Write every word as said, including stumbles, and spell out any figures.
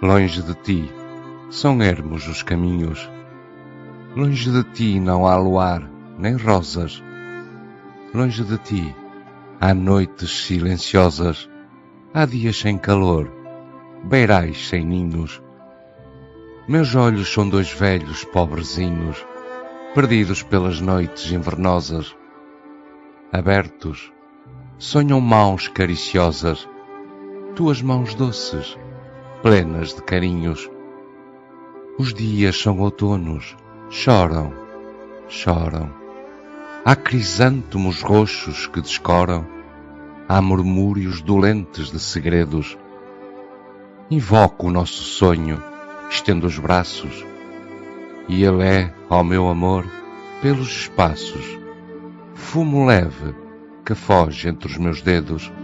Longe de ti são ermos os caminhos, longe de ti não há luar nem rosas, longe de ti há noites silenciosas, há dias sem calor, beirais sem ninhos. Meus olhos são dois velhos pobrezinhos, perdidos pelas noites invernosas. Abertos, sonham mãos cariciosas, tuas mãos doces, plenas de carinhos. Os dias são outonos, choram, choram. Há crisântemos roxos que descoram, há murmúrios dolentes de segredos. Invoco o nosso sonho, estendo os braços, e ele é, ó meu amor, pelos espaços, fumo leve que foge entre os meus dedos.